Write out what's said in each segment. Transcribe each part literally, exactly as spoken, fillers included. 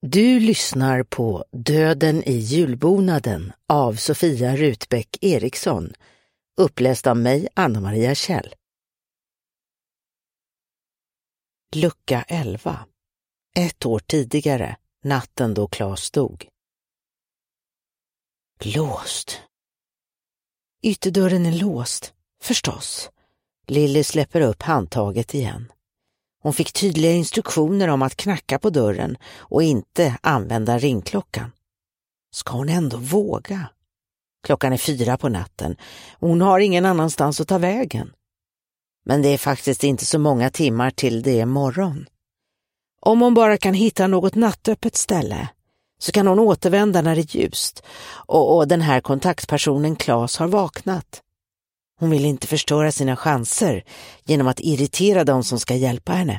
Du lyssnar på Döden i julbonaden av Sofia Rutbeck Eriksson, uppläst av mig, Anna-Maria Kjell. Lucka elva. Ett år tidigare, natten då Claes dog. Låst. Ytterdörren är låst, förstås. Lilly släpper upp handtaget igen. Hon fick tydliga instruktioner om att knacka på dörren och inte använda ringklockan. Ska hon ändå våga? Klockan är fyra på natten och hon har ingen annanstans att ta vägen. Men det är faktiskt inte så många timmar till det är morgon. Om hon bara kan hitta något nattöppet ställe så kan hon återvända när det är ljust och, och den här kontaktpersonen Claes har vaknat. Hon vill inte förstöra sina chanser genom att irritera dem som ska hjälpa henne.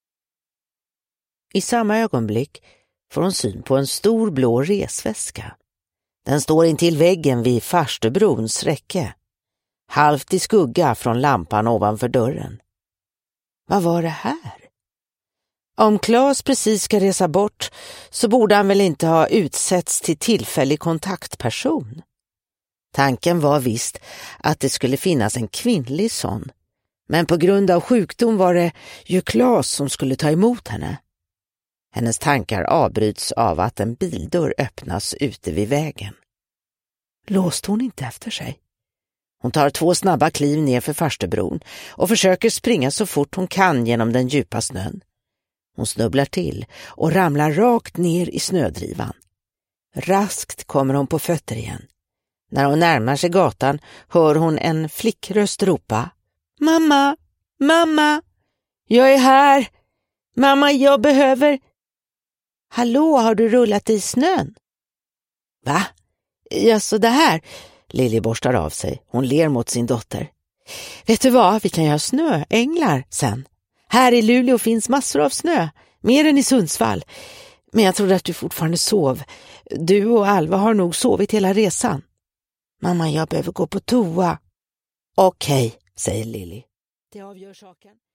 I samma ögonblick får hon syn på en stor blå resväska. Den står intill väggen vid Farstubrons räcke, halvt i skugga från lampan ovanför dörren. Vad var det här? Om Claes precis ska resa bort så borde han väl inte ha utsetts till tillfällig kontaktperson. Tanken var visst att det skulle finnas en kvinnlig sån, men på grund av sjukdom var det ju Claes som skulle ta emot henne. Hennes tankar avbryts av att en bildörr öppnas ute vid vägen. Låste hon inte efter sig? Hon tar två snabba kliv ner för Farstubron och försöker springa så fort hon kan genom den djupa snön. Hon snubblar till och ramlar rakt ner i snödrivan. Raskt kommer hon på fötter igen. När hon närmar sig gatan hör hon en flickröst ropa: Mamma, mamma, jag är här. Mamma, jag behöver... Hallå, har du rullat i snön? Va? Ja, så det här. Lilly borstar av sig. Hon ler mot sin dotter. Vet du vad, vi kan göra snöänglar sen. Här i Luleå finns massor av snö, mer än i Sundsvall. Men jag trodde att du fortfarande sov. Du och Alva har nog sovit hela resan. Mamma, jag behöver gå på toa. Okej, säger Lilly. Det avgör saken.